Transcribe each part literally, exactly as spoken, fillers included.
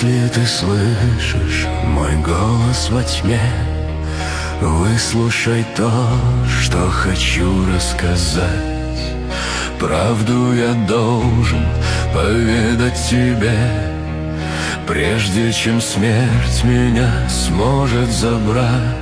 Если ты слышишь мой голос во тьме, выслушай то, что хочу рассказать. Правду я должен поведать тебе, прежде чем смерть меня сможет забрать.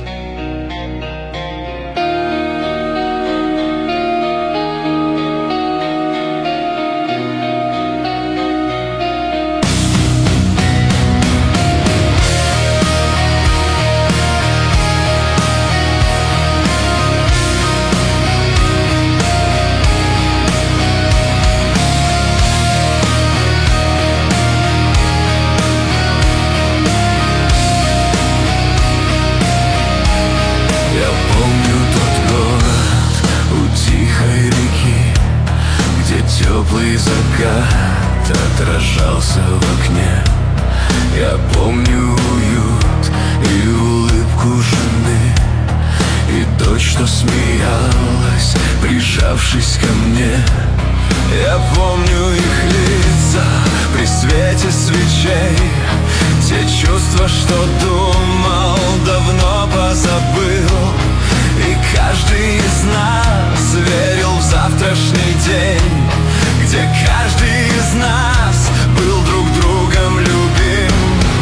Теплый закат отражался в окне. Я помню уют и улыбку жены, и дочь, что смеялась, прижавшись ко мне. Я помню их лица при свете свечей, те чувства, что думал, давно позабыл. И каждый из нас верил в завтрашний день, где каждый из нас был друг другом любим.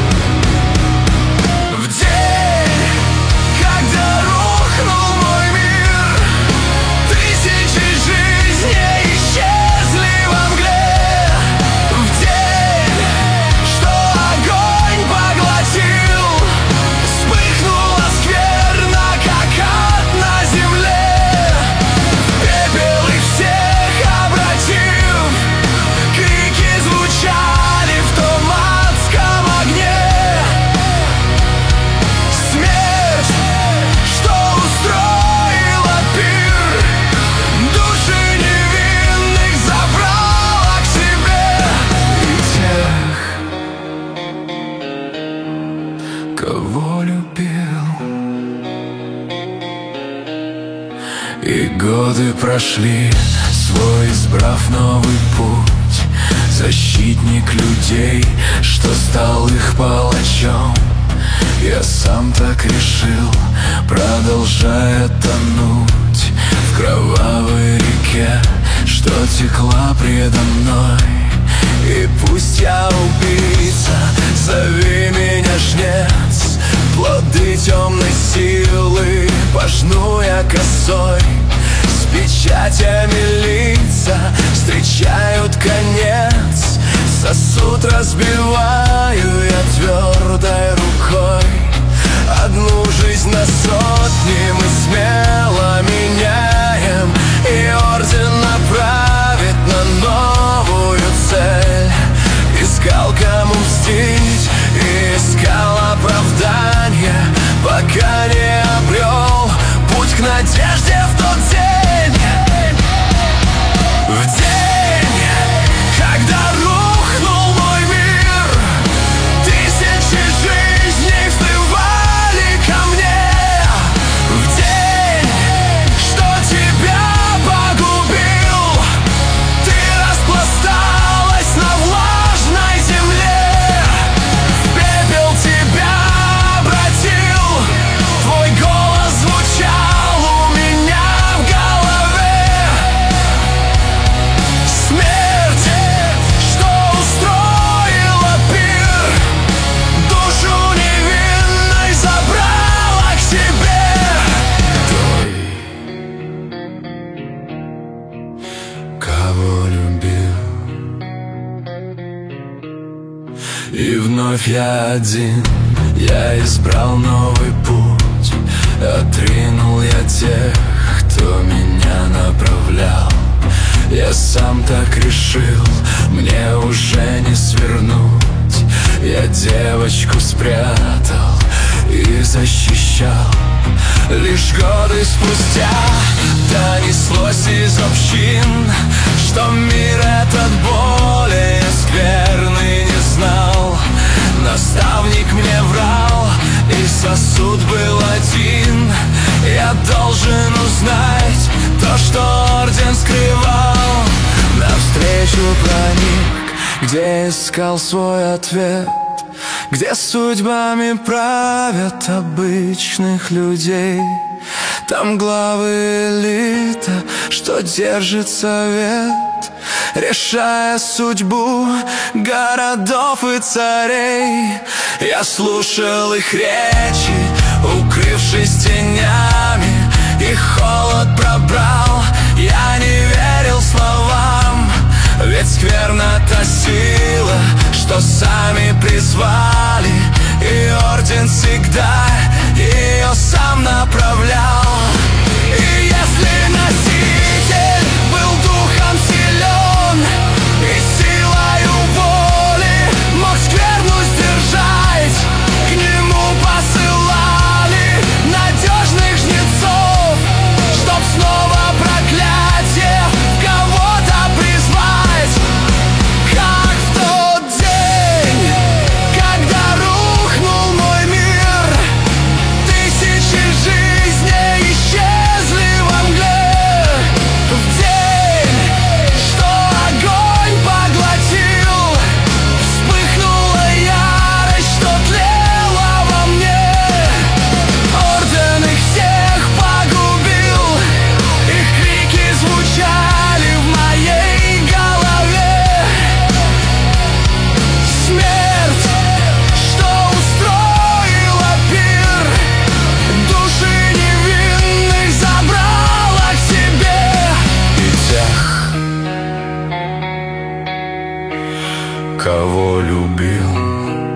В день, когда рухнул мой мир, тысячи жизней исчезли во мгле. В день, что огонь поглотил, вспыхнула скверно, как ад на земле. В пепел их всех обратив, крики звучали в том адском огне. Смерть, что устроила пир, души невинных забрала к себе. И тех, кого любил. И годы прошли, свой избрав новый путь, защитник людей, что стал их палачом. Я сам так решил, продолжая тонуть в кровавой реке, что текла предо мной. И пусть я убийца, зови меня жнец, плоды темной силы пожну я косой. С печатями лица встречают конец, сосуд разбиваю я твердой рукой. Одну жизнь на сотни мы смело меняем, и орден направит на новую цель. Искал, кому мстить, и искал оправдания, пока не обрел путь к надежде в тот день. В день, когда рухнул мой мир, тысячи жизней всплывали ко мне. В день, что тебя погубил, ты распласталась на влажной земле. В пепел тебя обратил, твой голос звучал у меня в голове. Смерть, что устроила пир, душу невинной забрала к себе. Той, кого любил. И вновь я один, я избрал новый путь, отринул я тех, кто меня направлял. Я сам так решил, мне уже не свернуть. Я девочку спрятал и защищал. Лишь годы спустя донеслось из общин, что мир этот более скверный не знал. Наставник мне врал, и сосуд был один. Я должен узнать то, что орден скрывал. Навстречу проник, где искал свой ответ. где судьбами правят обычных людей. Там главы элита, что держит совет, решая судьбу городов и царей. Я слушал их речи, укрывшись тенями, и холод пробрал, я не верил словам. Ведь скверна та сила, что сами призвали, и орден всегда ее сам направлял. И если носитель был духом силен и силою воли мог скверну сдержать, к нему посылали надежных жнецов, чтоб снова проклятие в кого-то призвать. Как в тот день, когда рухнул мой мир, тысячи жизней исчезли во мгле. В день, что огонь поглотил, вспыхнула ярость, что тлела во мне. Орден их всех погубил, их крики звучали в моей голове. Смерть, что устроила пир, души невинных забрала к себе. И тех, кого любил.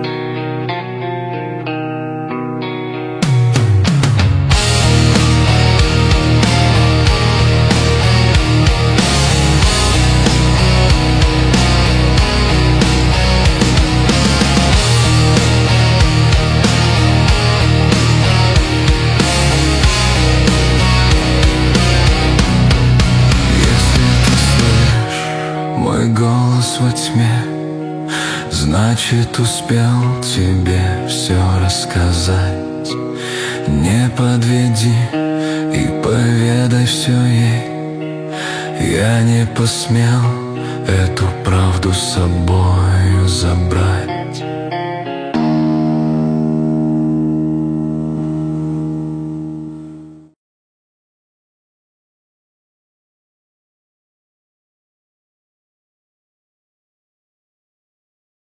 Если ты слышишь мой голос во тьме, значит, успел тебе все рассказать. Не подведи и поведай все ей. Я не посмел эту правду с собою забрать.